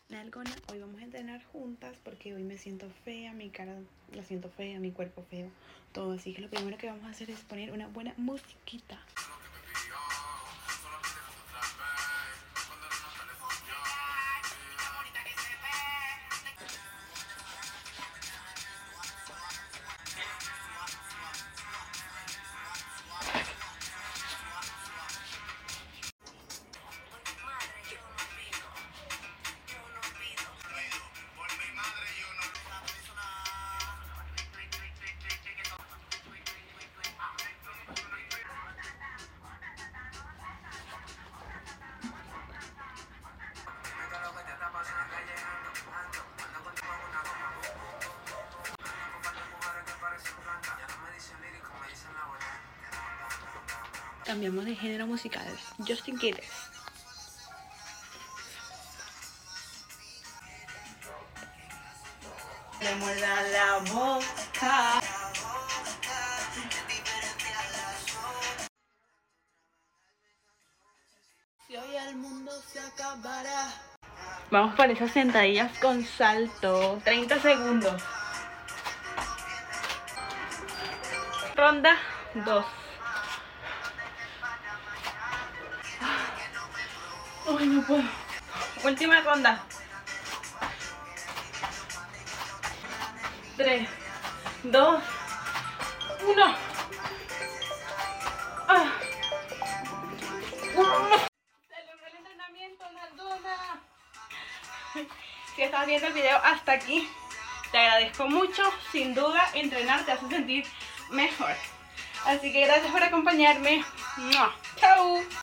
Nalgona, hoy vamos a entrenar juntas porque hoy me siento fea, mi cara la siento fea, mi cuerpo feo, todo. Así que lo primero que vamos a hacer es poner una buena musiquita. Cambiamos de género musical. Justin Quiles. Le muerda la boca. Si hoy el mundo se acabará. Vamos por esas sentadillas con salto. 30 segundos. Ronda 2. Ay, no puedo. Última ronda. 3, 2, 1. Celebró el entrenamiento, Nalgona. Si estás viendo el video hasta aquí, te agradezco mucho. Sin duda, entrenar te hace sentir mejor. Así que gracias por acompañarme. ¡Chao!